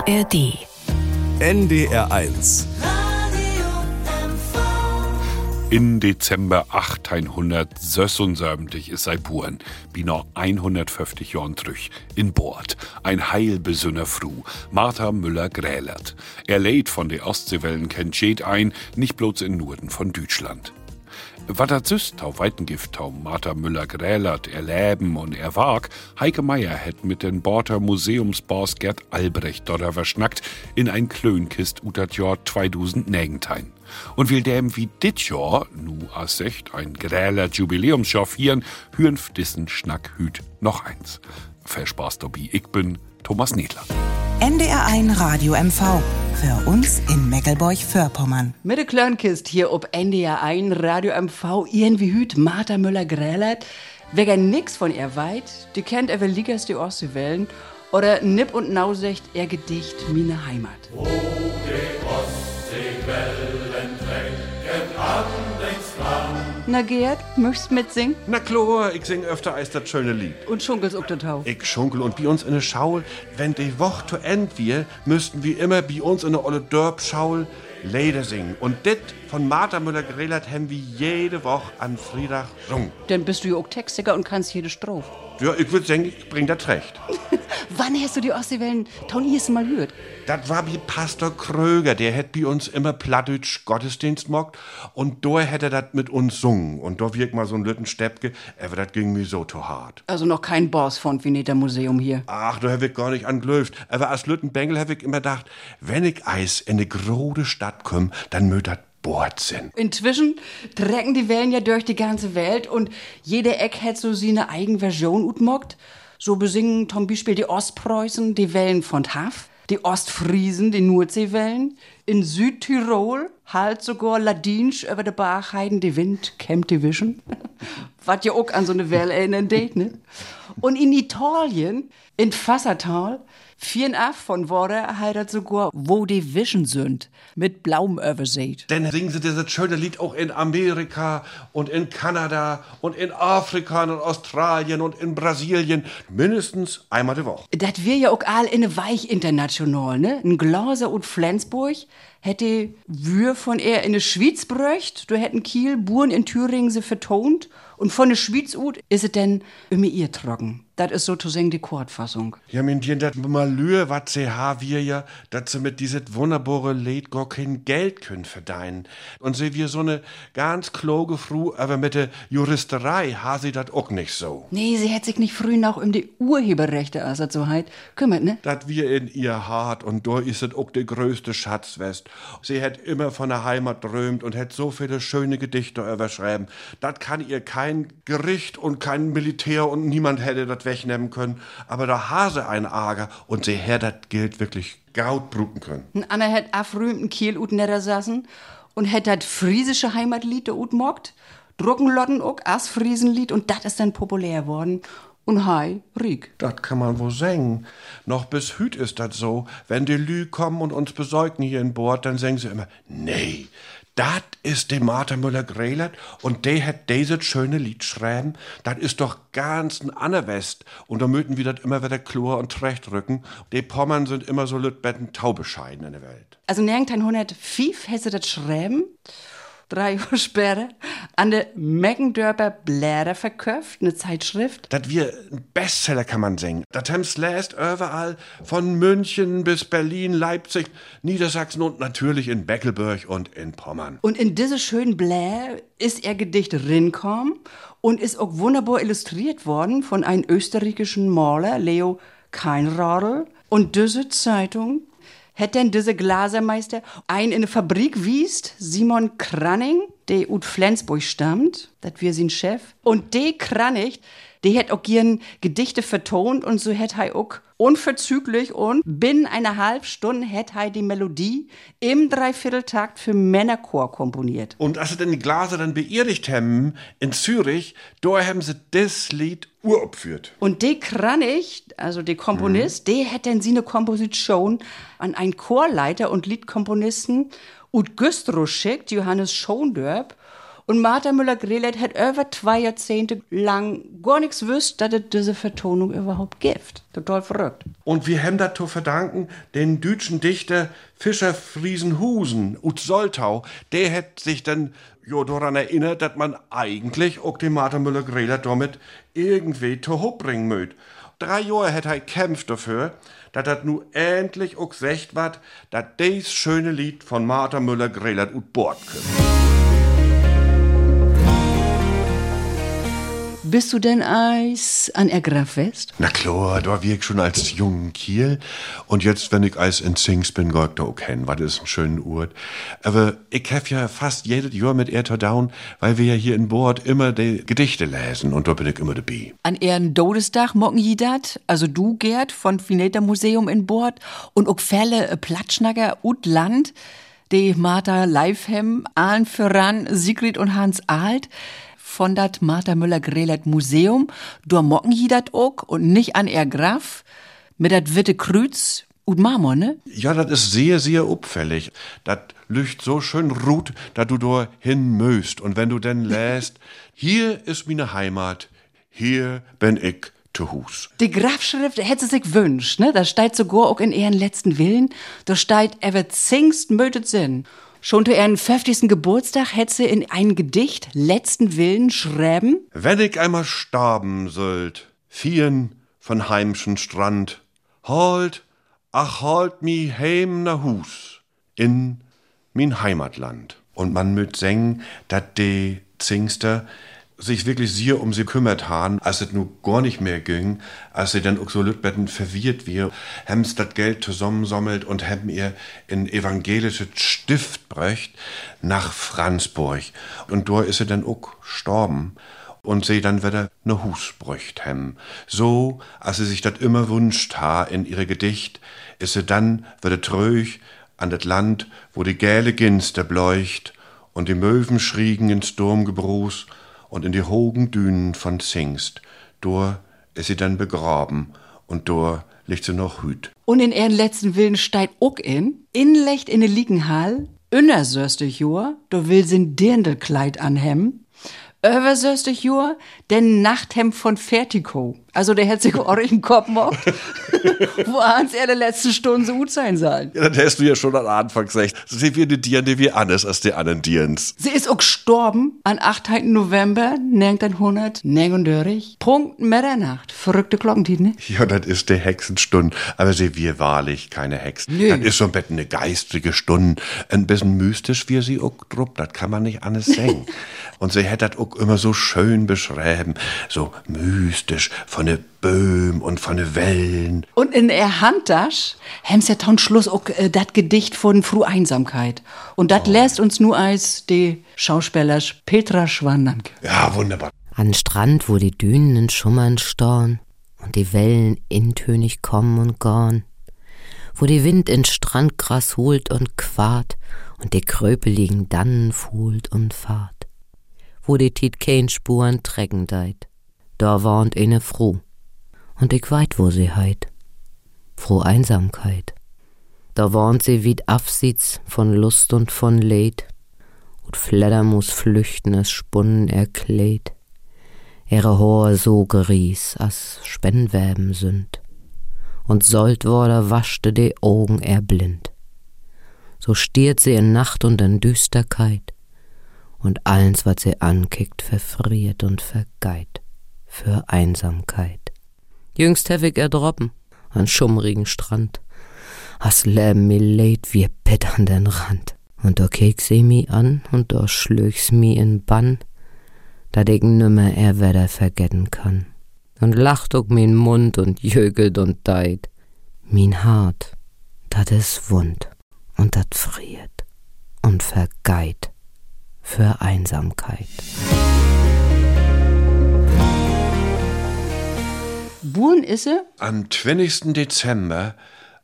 ARD. NDR1. In Dezember 1876 ist sei Buren, wie noch 150 Jahren trüch, in Bord. Ein heilbesünner Fru, Martha Müller-Grälert. Er lädt von de Ostseewellen kennt Jed ein, nicht bloß in Norden von Deutschland. Was dat süß, tau Weitengift, tau Martha Müller-Grälert, erleben und erwag, Heike Meier hätt mit den Borter Museumsboss Gerd Albrecht dodder verschnackt in ein Klönkist utat Jahr 2019. Und will dem wie dit Jahr, nu as secht, ein Grälert Jubiläumsjahr fieren, hüren dissen Schnack hüt noch eins. Verspaß dobi, ich bin Thomas Niedler. NDR1 Radio MV. Für uns in Mecklenburg-Vorpommern. Mit der Klönkist hier ob NDR1 Radio MV irgendwie hüt Martha Müller-Grälert. Wer gar nix von ihr weit, die kennt er wel liegers die Ostseewellen oder Nipp und Nausecht ihr Gedicht Mine Heimat. Oh, die Ostseewellen trecken an den Strand. Na Gerd, möchtest mitsingen? Na klar, ich sing öfter als das schöne Lied. Und schunkels ob der Tau. Ich schunkel und bei uns in der Schaul, wenn die Woche zu End wir, müssten wir immer bei uns in der olle Dörp-Schaul Lieder singen. Und dit von Martha Müller-Grälert haben wir jede Woche an Freitag sungen. Dann bist du ja auch Textsinger und kannst jede Strophe. Ja, ich würde sagen, ich bring das recht. Wann hast du die Ostseewellen Ton erst mal gehört? Das war wie Pastor Kröger, der hätt bei uns immer Plattdeutsch Gottesdienst mockt und da hätt er das mit uns sungen. Und da wirkt mal so ein Lütten Steppke, aber das ging mir so zu hart. Also noch kein Boss von Veneter Museum hier. Ach, da hab ich gar nicht anglöft. Aber als Lüttenbengel hab ich immer gedacht, wenn ich Eis in ne grode Stadt komm, dann möt dat Bord sind. Inzwischen trecken die Wellen ja durch die ganze Welt und jede Eck hat so seine eigene Version utmockt. So besingen zum Beispiel die Ostpreußen die Wellen von Haff, die Ostfriesen die Nordseewellen. In Südtirol halt sogar Ladinsch über de Bachheiden die Wind kämmt die Wischen. Was ja auch an so eine Welle erinnern det, ne? Und in Italien, in Fassertal, 4 von Worte heirat sogar, wo die Wischen sind, mit Blaum übersät. Dann singen sie dieses schöne Lied auch in Amerika und in Kanada und in Afrika und Australien und in Brasilien. Mindestens einmal die Woche. Das wir ja auch all in ne Weich international, ne? Ein Glaser und Flensburg hätte wir von er in ne Schweiz bröcht, du hätten Kiel, Buren in Thüringen sie vertont und von ne Schweiz ut is es denn immer ihr trocken. Das ist sozusagen die Kurzfassung. Ja, mein Dien, dat Malheur, wat sie wir ja, dat sie mit dieses wunderbare Lied gar kein Geld können verdienen. Und sie wir so ne ganz kloge Frau, aber mit der Juristerei ha sie dat auch nicht so. Nee, sie hätt sich nicht früh noch um die Urheberrechte, als das so heit, kümmert, ne? Dat wir in ihr hart und da is es auch der größte Schatzwest. Sie hätt immer von der Heimat träumt und hätt so viele schöne Gedichte überschreiben. Dat kann ihr kein Gericht und kein Militär und niemand hätte dat wegnehmen können. Aber da hase ein Ager und sie her dat Geld wirklich gaut bruten können. Ein Anna hätt afrühmten Kiel ut sassen und hätt dat friesische Heimatlied ut mockt, Druckenlotten ook, as Friesenlied und dat ist dann populär worden. Und hei, Riek. Das kann man wohl sagen. Noch bis hüt ist das so, wenn die Lü kommen und uns besäugen hier in Bord, dann sagen sie immer, nee, das ist die Martha Müller-Grälert und die hat dieses schöne Lied schreiben. Das ist doch ganz ein anderer West. Und da möten wir das immer wieder Chlor und Trechtrücken. Die Pommern sind immer so lütbetten taubescheiden in der Welt. Also 1905 hätte das schreiben, 3 Jahre später, an der Meggendörper Bläder verkauft, eine Zeitschrift. Das wir ein Bestseller, kann man sagen. Das haben's läst überall, von München bis Berlin, Leipzig, Niedersachsen und natürlich in Beckelberg und in Pommern. Und in diese schönen Blä ist er Gedicht rinkommen und ist auch wunderbar illustriert worden von einem österreichischen Maler, Leo Keinradl. Und diese Zeitung hätt denn diese Glasermeister ein in eine Fabrik wiest, Simon Kranning, der ut Flensburg stammt, das wir sein Chef. Und der Krannig, der hätt auch gern Gedichte vertont und so hätt er auch unverzüglich und binnen einer halben Stunde hätt er die Melodie im Dreivierteltakt für Männerchor komponiert. Und als sie denn die Glaser dann beerdigt haben in Zürich, da haben sie das Lied uraufgeführt. Und der Kranich, also der Komponist, der hätt dann seine Komposition an einen Chorleiter und Liedkomponisten ut Güstrow schickt, Johannes Schondörp. Und Martha Müller-Grelet hat über 2 Jahrzehnte lang gar nichts wüsst, dass es diese Vertonung überhaupt gibt. Total verrückt. Und wir haben das zu verdanken den deutschen Dichter Fischer Friesenhusen ut Soltau. Der hat sich dann daran erinnert, dass man eigentlich auch den Martha Müller-Grelet damit irgendwie zu Hob bringen mögt. 3 Jahre hat er gekämpft dafür, dass das nu endlich auch gesagt wird, dass dies schöne Lied von Martha Müller-Grelet ut Bord kommt. Bist du denn eis an Ergraf West? Na klar, da war ich schon als jungen Kiel. Und jetzt, wenn ich als in Zings bin, geh ich da auch hin, weil das ist ein schöner Ort. Aber ich hab ja fast jedes Jahr mit er down, weil wir ja hier in Bord immer die Gedichte lesen und da bin ich immer dabei. An Ehren Todestag mocken je dat, also du, Gerd, von Fineta Museum in Bord und auch Fälle Platschnacker ut Land, die Martha Leifhem, allen voran Sigrid und Hans Alt, von dat Martha Müller-Grelet Museum, da mocken je dat ook und nicht an er Graf, mit dat witte Kreuz und Marmor, ne? Ja, das ist sehr, sehr auffällig. Das lücht so schön ruht, dass du da hin möst. Und wenn du denn lässt, hier ist meine Heimat, hier bin ich zu Hus. Die Grafschrift hätte sich wünscht, ne? Da steht sogar auch in ihren letzten Willen, da steht, er wird zingst mötet Sinn. Schon zu ihren 50. Geburtstag hätte sie in ein Gedicht letzten Willen schreiben. Wenn ich einmal starben sollt, vieren von heimschen Strand, halt mi heim na Hus, in min Heimatland. Und man möt singen, dat die Zingster sich wirklich sehr um sie kümmert haben, als es nur gar nicht mehr ging, als sie dann auch so lütbetten verwirrt wir, haben's dat Geld zusammensammelt und haben ihr in evangelisches Stift brächt nach Franzburg. Und da ist sie dann auch gestorben und sie dann wieder ne Hus brächt hem. So, als sie sich dat immer wünscht ha in ihre Gedicht, ist sie dann wieder tröch an dat Land, wo die gäle Ginster bleucht und die Möwen schriegen ins Sturmgebruß und in die hohen Dünen von Zingst. Dor ist sie dann begraben und dor liegt sie noch hüt. Und in ihren letzten Willen steigt auch inlecht in de Liegenhall, innersöstig Jor, da will sie ein Dirndlkleid anhemmen, übersöstig Jor, den Nachthemd von Vertigo. Also der hätte sich auch in den Kopf gemacht, wo ans er der letzte Stunde so gut sein soll. Ja, das hast du ja schon am Anfang gesagt. Sie wie eine Dirne wie anders als die anderen Dirns. Sie ist auch gestorben am 8. November 1939. Punkt Mitternacht. Verrückte Glockentitel, ne? Ja, das ist die Hexenstunde. Aber sie wir wahrlich keine Hexen. Nö. Das ist so ein bisschen eine geistige Stunde. Ein bisschen mystisch wie sie auch drupp. Das kann man nicht anders sagen. Und sie hat das auch immer so schön beschrieben. So mystisch von den Böhm und von den Wellen. Und in der Handtasche haben sie ja zum Schluss auch das Gedicht von Fru Einsamkeit. Und das lässt uns nur als die Schauspielerin Petra Schwandanke. Ja, wunderbar. An Strand, wo die Dünen in Schummern storn und die Wellen intönig kommen und gorn, wo die Wind in Strandgras holt und quart und die kröpeligen Dannen fuhlt und fahrt, wo die Tiet kein Spuren trecken deit. Da warnt eine Froh, und ich weit, wo sie heit, froh Einsamkeit. Da warnt sie wie Afsieds von Lust und von Leid, und Fledder muss flüchten, es spunnen erkleid, ihre Haar so geries, as Spennweben sünd, und Soldworder waschte die Augen erblind. So stiert sie in Nacht und in Düsterkeit, und allens, was sie ankickt, verfriert und vergeit. Für Einsamkeit. Jüngst hab ich erdroppen, an schummrigen Strand. Has Leben mi leid wie Pett an den Rand. Und da kek sie mi an, und da schlöch's mi in Bann, dat ich nimmer wieder vergessen kann. Und lacht ook min Mund und jögelt und deit. Min Hart, dat is wund, und dat friert und vergeit. Für Einsamkeit. Buren ist sie? Am 20. Dezember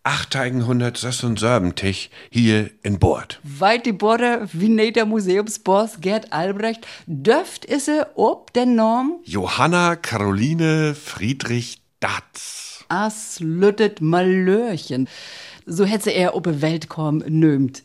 1876 hier in Bord. Weit die Border Vineta Museumsboss Gerd Albrecht döft ist sie ob den Norm Johanna Caroline Friedrich Datz. as lüttet Malörchen. So hätte sie eher ob Welt kommen nömt.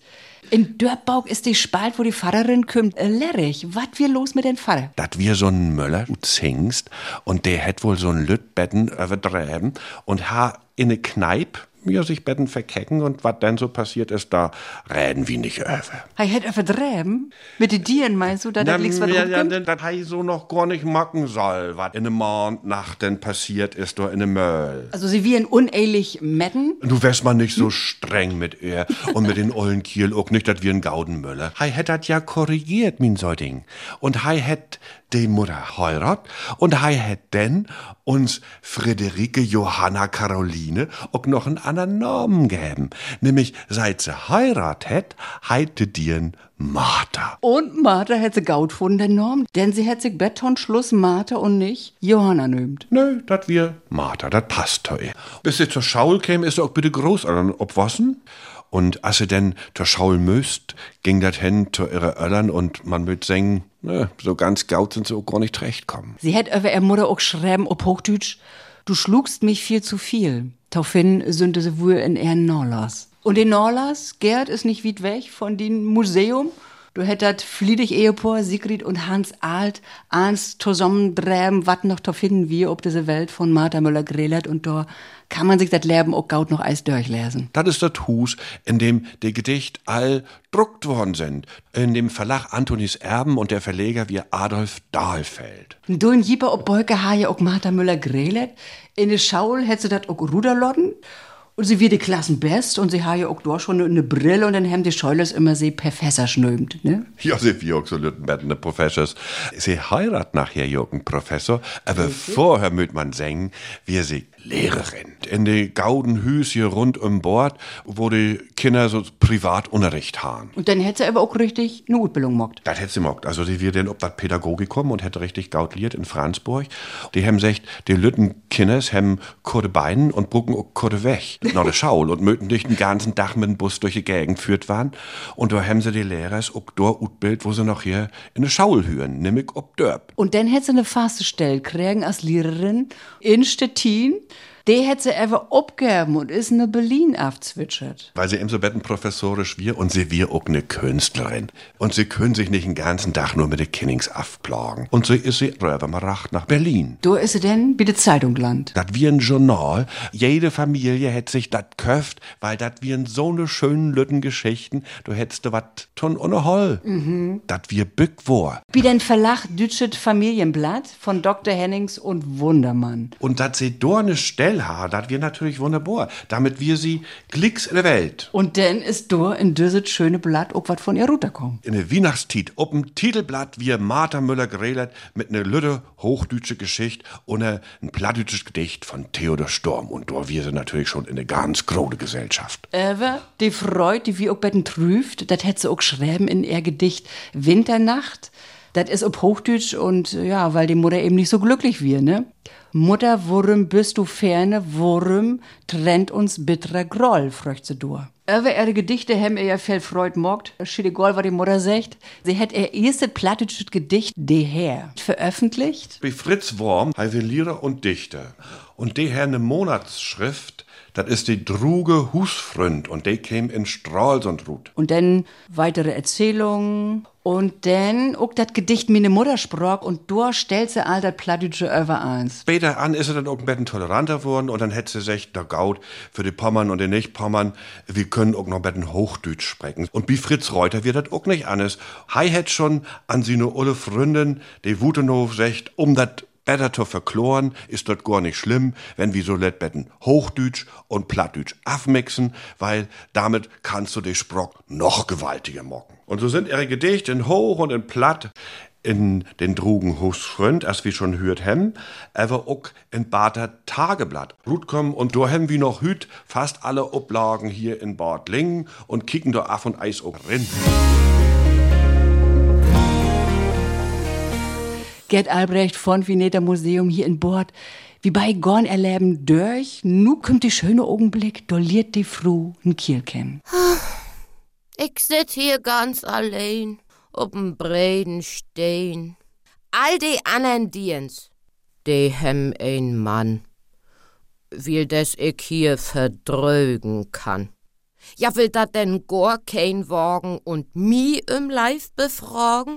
In Dörpbauk ist die Spalt, wo die Pfarrerin kümmt, leerig. Was wir los mit den Pfarrer? Dat wir so ein Möller, du zingst, und der hätt wohl so ein Lütbetten überdräben und ha in ne Kneip mir sich Betten verkecken und was dann so passiert ist, da reden wir nicht über. Hei hätt verdräben? Mit den Dieren meinst du, da liegt's was rumkommt? Das hei so noch gar nicht machen soll, was in ne Nacht denn passiert ist, da in ne Möll. Also sie wie ein unehelich Metten? Du wärst mal nicht so streng mit ihr und mit den ollen Kiel auch nicht, dass wir ein Gaudenmöller. Hei hätt dat ja korrigiert, min so Ding. Und hei hätt die Mutter heirat und hei hätt denn uns Friederike Johanna Caroline auch noch einen anderen Namen geben. Nämlich, seit sie heirat hätt, heite dir'n Martha. Und Martha hätt sie gaut von der Norm, denn sie hätt sich Betonschluss Martha und nicht Johanna nömt. Nö, dat wir Martha, dat passt toi. Bis sie zur Schaul käm, ist sie auch bitte Großeltern obwassen. Und als sie denn zur Schaul müsst, ging dat hin zu ihre Öllern und man würd sagen, so ganz gaut sind sie auch gar nicht rechtkommen. Sie hätt über ihr Mutter auch schreiben ob Hochdeutsch, du schlugst mich viel zu viel. Daraufhin sünde sie wohl in ihren Norlas. Und in Norlas, Gerd ist nicht weit weg von dem Museum. Du hättet Friedrich Ehepaar, Sigrid und Hans Alt, eins zusammendreben, wat noch da finden wir ob diese Welt von Martha Müller-Grelert und da kann man sich das Leben auch gaut noch eis durchlesen. Das ist das Hus, in dem die Gedicht all druckt worden sind. In dem Verlag Antonis Erben und der Verleger wie Adolf Dahlfeld. Du in Jieper ob Bolke ha ja auch Martha Müller-Grelert. In der Schaul hätt sie dat auch Ruderlotten. Und sie wie die Klassen best und sie ha ja auch da schon eine Brille und dann haben die Scheulers immer sie Professor schnömt, ne? Ja, sie wie auch so Lüttenbettende Professors. Sie heirat nachher Jürgen Professor, aber vorher müt man sagen, wir sie Lehrerin. In die gauden Hüs hier rund um Bord, wo die Kinder so Privatunterricht haben. Und dann hätte sie aber auch richtig eine Ausbildung mockt. Das hätte sie mockt. Also sie wird dann ob das Pädagogikum und hätte richtig gaudliert in Franzburg. Die haben gesagt, die Lüttenkinders haben kurze Beinen und brucken auch kurze weg. Nach der Schaul und möten dich den ganzen Tag mit dem Bus durch die Gegend führt waren. Und da haben sie die Lehrers auch da Utbild, wo sie noch hier in der Schaul hören, nämlich ob Dörp. Und dann hätte sie eine faste Stelle kriegen als Lehrerin in Stettin. Die hätte sie einfach abgegeben und ist in Berlin aufzwitschert. Weil sie eben so bettenprofessorisch wir und sie wir auch eine Künstlerin. Und sie können sich nicht den ganzen Tag nur mit den Kinnings aufplagen. Und so ist sie rübergemacht nach Berlin. Da ist sie denn bei der Zeitung land. Das wie ein Journal. Jede Familie hätte sich das köft, weil das wie in so ne schönen Lüttengeschichten, du hättest du wat ton ohne Holl. Das wie bück war. Wie den Verlag Dütschet Familienblatt von Dr. Hennings und Wundermann. Und dass sie da eine Stelle ha, das wir natürlich wunderbar. Damit wir sie Glicks in der Welt. Und dann ist da in dieses schöne Blatt auch was von ihr runterkommen. In der Weihnachtstiet, ob'm Titelblatt wie Martha Müller-Grelert mit ne lütte hochdeutsche Geschichte und ein plattdeutsches Gedicht von Theodor Storm. Und da wir sie natürlich schon in der ganz große Gesellschaft. Aber die Freude, die wir auch betten trüft, das hätte sie auch geschrieben in ihr Gedicht Winternacht. Das ist ob Hochdeutsch und ja, weil die Mutter eben nicht so glücklich wir, ne? Mutter, worum bist du ferne, worum trennt uns bitterer Groll, fragt sie durch. Aber ihre Gedichte haben ihr ja viel Freud mockt. Schiedegol, was die Mutter sagt. Sie hat ihr erstes plattdeutsches Gedicht, De Her, veröffentlicht. Bei Fritz Worm, heißt Lehrer und Dichter. Und de Her ne Monatsschrift, das ist die Druge Husfründ und die käm in Stralsundrut. Und dann weitere Erzählungen und dann auch das Gedicht Meine Mutter sprach und da stellt sie all das Plattdeutsche über eins. Später an ist sie dann auch ein bisschen toleranter worden und dann hätte sie sich der Gaut für die Pommern und die Nicht-Pommern, wir können auch noch ein bisschen Hochdeutsch sprechen. Und wie Fritz Reuter wird das auch nicht anders. Hei hätt schon an sie nur alle Freundin, die Wutenhof sagt, das besser zu verkloren, ist das gar nicht schlimm, wenn wir so lettbetten Hochdeutsch und Plattdeutsch afmixen, weil damit kannst du die Sprock noch gewaltiger mocken. Und so sind ihre Gedichte in Hoch und in Platt in den Drugen Husfrönd, als wir schon hört haben, aber auch in Bader Tageblatt. Rutkommen und da haben wir noch hüt fast alle Oblagen hier in Bad Lingen und kicken da af und eis auch rein. Gerd Albrecht von Vineta Museum hier in Bord. Wie bei Gorn erleben durch, nu kommt die schöne Augenblick, doliert die Fru n Kiel kennen. Ich sit hier ganz allein, ob'm breiten Stein. All die anderen Diens, die hem ein Mann, will des ich hier verdrögen kann. Ja, will dat denn gar kein Wagen und mi im Live befragen?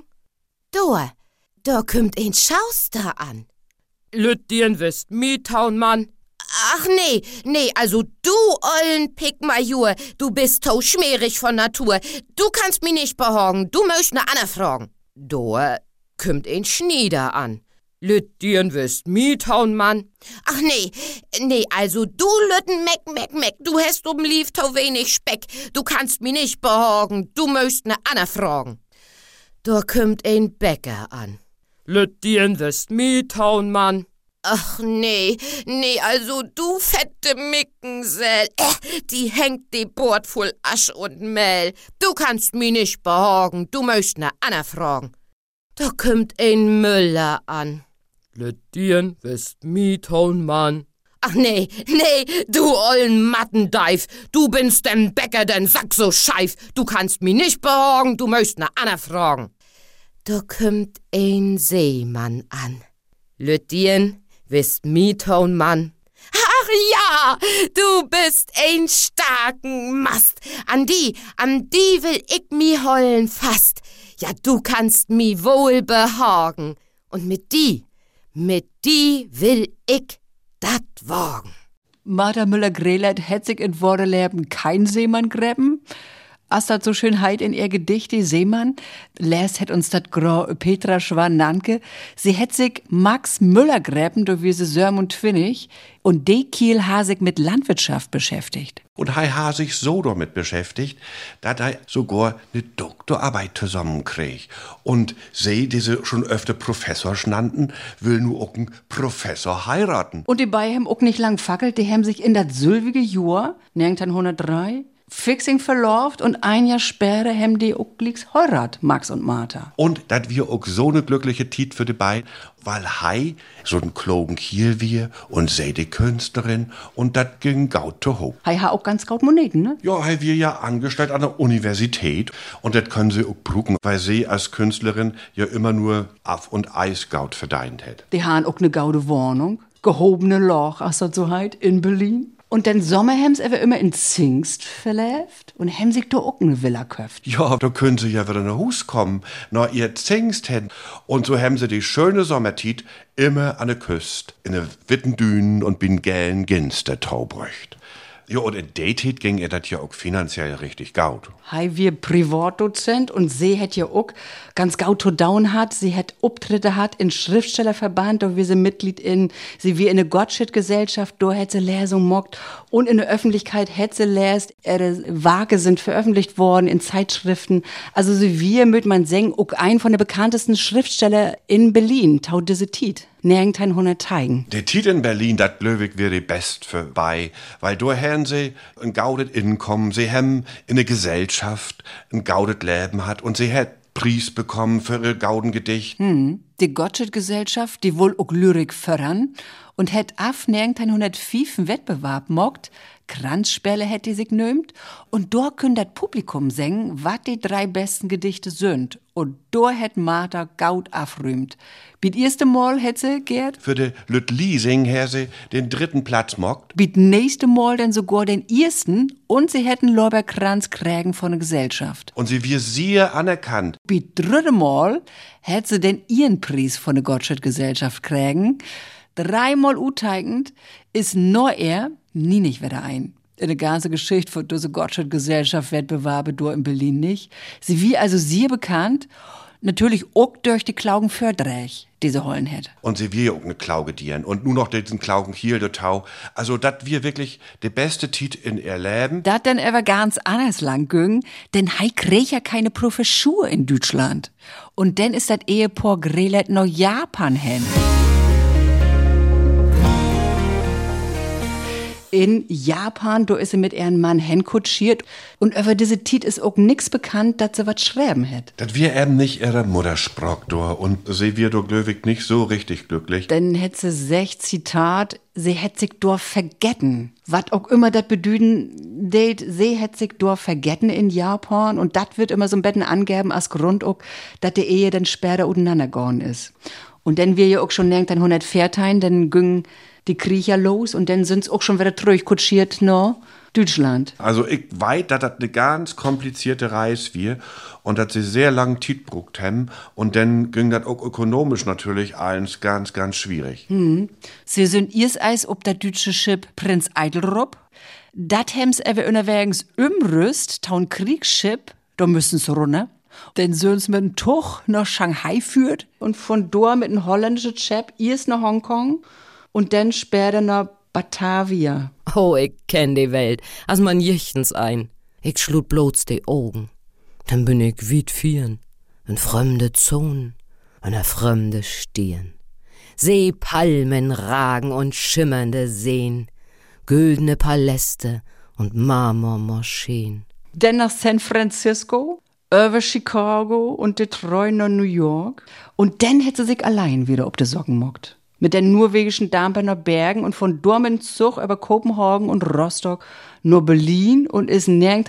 Da kümmt ein Schauster an. Lütdien wisst mi, Taunmann. Ach nee, also du ollen Pickmajur, du bist to schmierig von Natur. Du kannst mi nicht behagen, du möcht ne Anne fragen. Da kümmt ein Schnieder an. Lütdien wisst mi, Taunmann. Ach nee, also du Lütten Meck, du hast um Lief to wenig Speck. Du kannst mi nicht behagen, du möcht ne Anne fragen. Da kümmt ein Bäcker an. Lütdien wisst mi, Taunmann. Ach nee, also du fette Mickensell, die hängt die Bord voll Asch und Mehl. Du kannst mi nicht behagen, du möcht ne Anna fragen. Da kümmt ein Müller an. Lütdien wisst mi, Taunmann. Ach nee, du ollen Mattendeif, du binst den Bäcker, den Sack so scheif. Du kannst mi nicht behagen, du möcht ne Anna fragen. Da kümmt ein Seemann an. Lütdien wisst mi, Taunmann. Ach ja, du bist ein starken Mast. An die will ich mi hollen fast. Ja, du kannst mi wohl behagen. Und mit die will ich dat wagen. Martha Müller-Grelert hätt sich in Wordeleben kein Seemann gräben. As dat so schön heit in ihr Gedicht, die Seemann, lässt hätt uns dat Grau Petra Schwan-Nanke, sie hätt sich Max Müller gräben, do wie sie Sörm und Twinnig, und de Kiel ha sich mit Landwirtschaft beschäftigt. Und hei ha sich so damit beschäftigt, dat er sogar ne Doktorarbeit zusammenkrieg. Und sie, diese schon öfter Professor schnannten, will nu auch n Professor heiraten. Und die bei hem auch nicht lang fackelt, die hem sich in dat sylvige Jahr, 1903, fixing verlauft und ein Jahr später hem die auch glicks heirat, Max und Martha. Und dat wir auch so ne glückliche Tit für die beiden, weil hei so n klogen Kiel wir und sei die Künstlerin und dat ging gaut to hoch. Hei ha auch ganz gaut Moneten, ne? Ja, hei wir ja angestellt an der Universität und dat können sie auch brucken, weil sie als Künstlerin ja immer nur Aff und Eisgaut verdient hätt. Die han auch ne gaude Wohnung, gehobene Loch, as dat so heit, in Berlin. Und den Sommer hems er immer in Zingst verläuft und hem sich da auch ne Villa köft. Ja, da können sie ja wieder nach Hus kommen, nach ihr Zingst hin. Und so haben sie die schöne Sommertit immer an der Küste, in de Wittendünen und bin gälen Ginster Taubrecht. Ja, und in der Tit ging er dat ja auch finanziell richtig gaut. Hei wir Privatdozent und sie hätt ja auch ganz gaut to down hat. Sie hätt Auftritte hat in Schriftstellerverband, da wir sie Mitglied sie wie in ne Gottsched-Gesellschaft, da hätt sie Lesung mockt und in der Öffentlichkeit hätt sie lest, ihre Werke sind veröffentlicht worden in Zeitschriften. Also sie wir möt man singen, auch ein von der bekanntesten Schriftsteller in Berlin, tau diese Tit. Nirgendtein 100 Teigen. Der Tit in Berlin, dat Löwig wäre die best vorbei, weil da haben sie ein gaudet Inkommen, sie haben in der Gesellschaft ein gaudet Leben hat und sie hat Preis bekommen für ihr gauden Gedicht. Die Gottsched-Gesellschaft, die wohl auch Lyrik fördern und hätt af 1905 einen Wettbewerb mockt, Kranzsperle hätt die sich nömt und da könnt dat Publikum singen, wat die 3 besten Gedichte sind. Und da hätt Martha gaut afrümt. Biet erste Mal hätt sie, Gerd? Für de Lüt Liesing her sie den 3. Platz mockt. Biet nächste Mal denn sogar den ersten und sie hätten Lorbeerkranz krägen von der Gesellschaft. Und sie wir sehr anerkannt. Biet 3. Mal hätt sie den ihren Preis von der Gottsched-Gesellschaft krägen. 3 Mal uteigend ist nur er nie nicht wieder ein. In der ganzen Geschichte von diese Gottsched-Gesellschaft Wettbewerbe dort in Berlin nicht. Sie wie also sehr bekannt, natürlich auch durch die Klaugenfördreich, die sie holen hätte. Und sie wir auch ne Klauge dienen und nur noch diesen Klaugen hier de Tau. Also dat wir wirklich de beste Tit in ihr Leben. Dat denn aber ganz anders lang ging, denn hei krieg ja keine Professur in Deutschland. Und denn ist dat Ehepaar Grelert noch Japan hin. In Japan, da ist sie mit ihrem Mann hinkutschiert und über diese Tit ist auch nix bekannt, dass sie was schreiben hätt. Dat wir eben nicht ihre Muttersprach do und sie wir do glücklich nicht so richtig glücklich. Dann hätt sie sech, Zitat, sie hätt sich do vergetten. Wat auch immer dat bedüden det, sie hätt sich do vergetten in Japan und dat wird immer so ein Betten angeben als Grund auch, dat die Ehe dann später untereinander gegangen ist. Und dann wir ja auch schon 1914, dann ging die Krieg ja los und dann sind's auch schon wieder zurückkutschiert nach Deutschland. Also ich weiß, dass das eine ganz komplizierte Reise wir und dass sie sehr lang Zeit gebraucht haben und dann ging das auch ökonomisch natürlich eins ganz, ganz schwierig. Sie sind erst eis ob der deutsche Schiff Prinz Eidelrup. Dat hems ewe unterwegs umrüst, taun Kriegsschiff, da müssen's runter. Dann sind's mit dem Tuch nach Shanghai führt und von dort mit dem holländischen Chef erst nach Hongkong und dann später nach Batavia. Oh, ich kenn die Welt, als man jichtens ein. Ich schlut bloß die Augen. Dann bin ich weit vieren, in fremde Zonen, in a fremde Stirn. Seh Palmen ragen und schimmernde Seen, güldene Paläste und Marmormoscheen. Dann nach San Francisco, über Chicago und Detroit nach New York. Und dann hätte sie sich allein wieder ob de Socken mockt. Mit der norwegischen Damperner Bergen und von Dormen Zug über Kopenhagen und Rostock nur Berlin und ist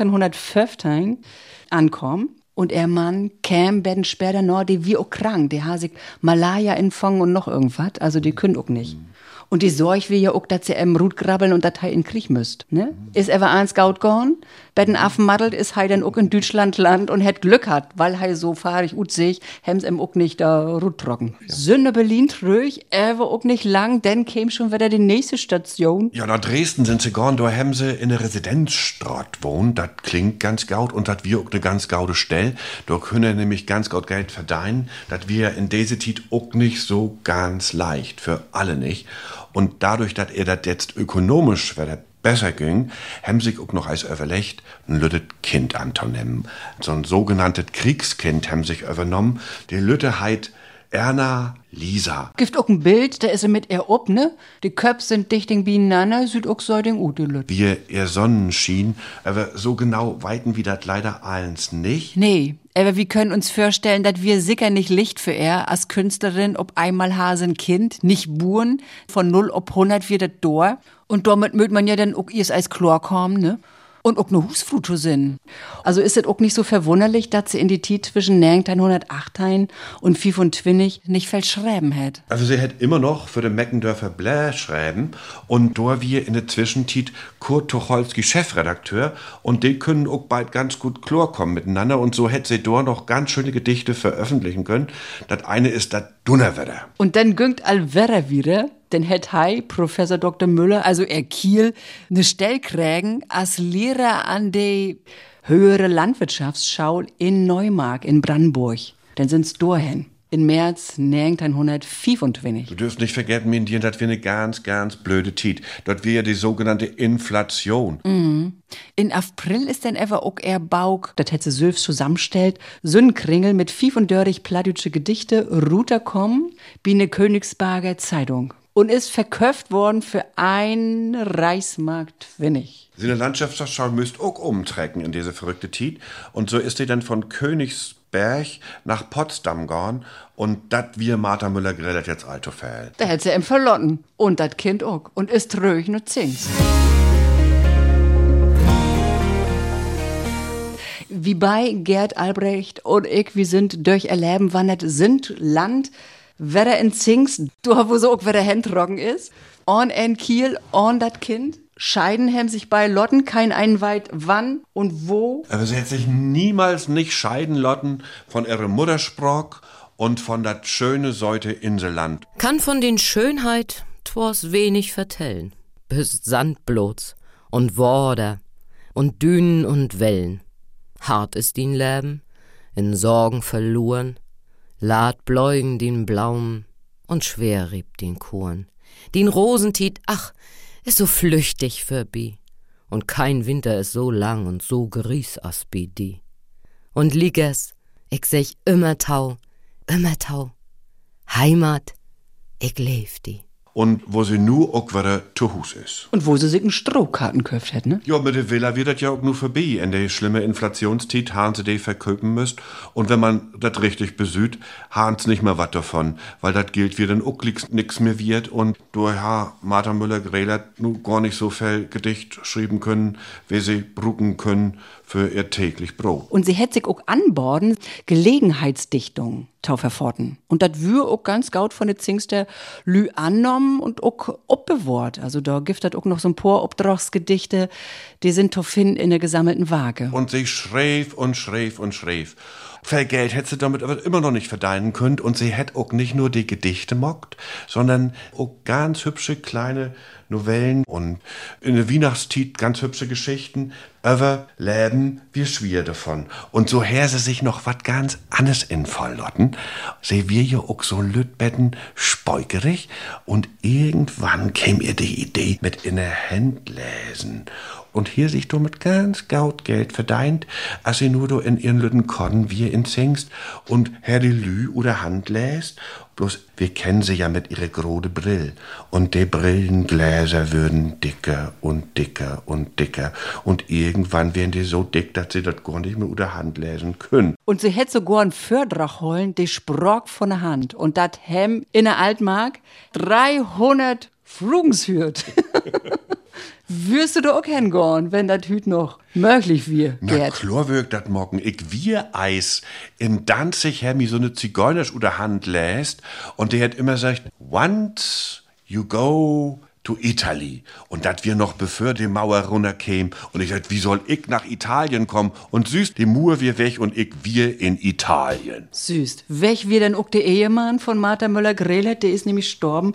1915 ankommen. Und er Mann käm werden später noch, die wie auch krank, die ha sich Malaria empfangen und noch irgendwas, also die können auch nicht. Und die sorg wir ja auch, dass sie im Rut grabbeln und dass er in Krieg müsst, ne? Ist ever eins gaut gorn, betten Affenmaddelt ist hei dann auch in Deutschland land und hätt Glück hat, weil hei so fahrig ut sich, hems em auch nicht da Rut trocken. Ja. Sünde Berlin tröch, ever auch nicht lang, denn käm schon wieder die nächste Station. Ja, nach Dresden sind sie gorn, da haben sie in der Residenzstraat wohnt, das klingt ganz gaut und dat wir auch ne ganz gaude Stell, da können nämlich ganz gaut Geld verdienen, dat wir in diese Tit auch nicht so ganz leicht, für alle nicht. Und dadurch, dass er das jetzt ökonomisch besser ging, haben sich auch noch als überlegt, ein lüttes Kind anzunehmen. So ein sogenanntes Kriegskind haben sich übernommen. Die Lütte heit Erna Lisa. Gibt auch ein Bild, da ist sie mit ihr ob, ne? Die Köpfe sind dicht beieinander, süd auch so den Ute Lütte. Wie ihr Sonnenschien, aber so genau weiten wir das leider eins nicht. Nee, aber wir können uns vorstellen, dass wir sicher nicht Licht für er als Künstlerin, ob einmal Hasen Kind, nicht buren, von 0 auf 100 wird das Dor. Und damit mögt man ja dann auch erst als Chlor kommen, ne? Und auch ne Husfruto sind. Also ist es auch nicht so verwunderlich, dass sie in die Tit zwischen 1908 und 25 nicht viel schreiben hat. Also sie hat immer noch für den Meckendörfer Blä schreiben und da wir in der Zwischentit Kurt Tucholsky Chefredakteur und die können auch bald ganz gut Chlor kommen miteinander und so hätte sie dort noch ganz schöne Gedichte veröffentlichen können. Das eine ist das Dunnerwetter. Und dann güngt allwetter wieder, denn hätt hei, Professor Dr. Müller, also er Kiel, ne Stell kriegen als Lehrer an de höhere Landwirtschaftsschule in Neumark in Brandenburg. Dann sind's dorthin. In März 1925. Du dürft nicht vergessen, Mindien, dass wir eine ganz, ganz blöde Tit. Dort wir ja die sogenannte Inflation. In April ist dann ever auch er Bauk, das hätte sie selbst zusammenstellt, Sünnkringel mit 35 plattdeutsche Gedichte, runterkommen, wie ne Königsberger Zeitung. Und ist verkauft worden für 1 Reichsmark 20. Sie eine Landschaftsschau müsst auch umtrecken in diese verrückte Tit. Und so ist sie dann von Königsberg nach Potsdam gegangen. Und dat wir Martha Müller-Grellert jetzt alto fäll. Da hätt sie ihm verlotten. Und dat Kind auch. Und ist tröch nur zings. Wie bei Gerd Albrecht und ich, wir sind durch Erleben wandert, sind Land, wer in Zings, da wo so auch wer der Händrocken ist, on en Kiel, on dat Kind, scheiden hem sich bei Lotten, kein Einweit, wann und wo. Aber sie hätte sich niemals nicht scheiden lotten von ihrem Muttersproch und von dat schöne Seute Inselland. Kann von den Schönheit twas wenig vertellen. Bis Sandblots und Worder und Dünen und Wellen. Hart ist din Leben, in Sorgen verloren, lad bläugen den Blaum und schwer riebt den Korn. Den Rosentit, ach, ist so flüchtig verbi. Und kein Winter ist so lang und so grieß as bi die. Und lieg es, ich sech immer tau. Heimat, ich leef die. Und wo sie nur auch wieder zu Hus ist. Und wo sie sich einen Strohkarten gekauft hat, ne? Ja, mit der Villa wird das ja auch nur vorbei. In der schlimme Inflationszeit haben sie die verköpen müsst. Und wenn man das richtig besüht, haben sie nicht mehr was davon. Weil das gilt, wie dann auch nix mehr wird. Und du ja, Martha Müller-Grellert nur gar nicht so viel Gedicht schreiben können, wie sie brucken können für ihr täglich Brot. Und sie hätt sich auch anborden, Gelegenheitsdichtung tau verforten. Und dat wür auch ganz gaut von de Zingster Lü annommen und auch obbewahrt. Also da gibt dat auch noch so ein paar Obdrachsgedichte, die sind to finden in der gesammelten Waage. Und sie schräf und schräf und schräf. Viel Geld hätte sie damit aber immer noch nicht verdienen können. Und sie hätte auch nicht nur die Gedichte mockt, sondern auch ganz hübsche kleine Novellen und in der Weihnachtszeit ganz hübsche Geschichten über Leben, wie schwer davon. Und so her sie sich noch wat ganz anderes infallotten, sie wir ja auch so Lütbetten speukerig und irgendwann käm ihr die Idee mit in der Hand lesen. Und hier sich du mit ganz gaut Geld verdient, als sie nur do in ihren Lütten Kodden wie in Zingst und Herr de Lü oder Hand läst. Bloß wir kennen sie ja mit ihre grode Brill. Und die Brillengläser würden dicker und dicker und dicker. Und irgendwann werden die so dick, dass sie das gar nicht mehr unter Hand lesen können. Und sie hätt sogar einen Fördrach holen, die sprach von der Hand. Und dat hem in der Altmark 300 Frugens hört. Würdest du da auch hingehen, wenn das Hüt noch möglich wär, Na Gerd? klar wirkt dat morgen. Ich wir Eis in Danzig Hemmi so ne Zigeuners oder Hand läst und der hat immer gesagt, once you go to Italy. Und dat wir noch bevor die Mauer runterkäm. Und ich sagte, wie soll ich nach Italien kommen? Und süß, die Mauer wir weg und ich wir in Italien. Süß. Weg wir denn auch der Ehemann von Martha Müller-Grehlert, der ist nämlich gestorben,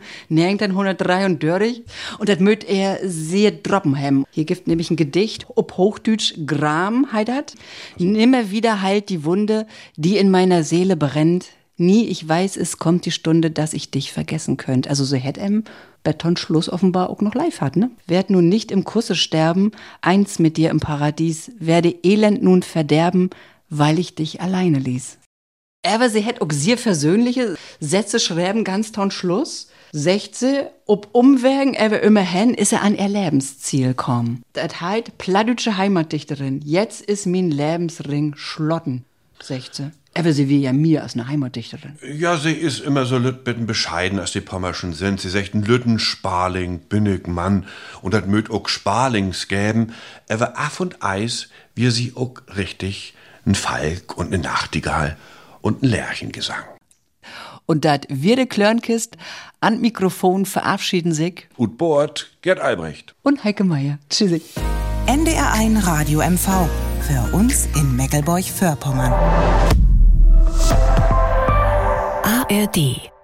1933. Und das mögt er sehr droppen hem. Hier gibt nämlich ein Gedicht, ob Hochdeutsch Gram heißt dat. Nimmer wieder heilt die Wunde, die in meiner Seele brennt. Nie, ich weiß, es kommt die Stunde, dass ich dich vergessen könnt. Also so hätt Betonschluss offenbar auch noch live hat, ne? Werd nun nicht im Kusse sterben, eins mit dir im Paradies, werde Elend nun verderben, weil ich dich alleine ließ. Aber sie hätt auch sehr versöhnliche Sätze schreiben, ganz ton Schluss. 16, ob Umwegen, aber immerhin ist er an ihr Lebensziel kommen. Das heißt, plattdeutsche Heimatdichterin, jetzt ist mein Lebensring schlotten, 16. Aber sie will ja mir als eine Heimatdichterin. Ja, sie ist immer so lütbitten bescheiden, als die Pommerschen sind. Sie sagt, ein Lüttensparling, bin ich Mann. Und dat mögt auch Sparlings gäben. Aber Aff und Eis, wir sie auch richtig ein Falk und eine Nachtigall und ein Lerchengesang. Und dat wir de Klörnkist an Mikrofon verabschieden sich. Ut Bord, Gerd Albrecht. Und Heike Meier. Tschüssi. NDR1 Radio MV. Für uns in Meckelborch-Vorpommern. ARD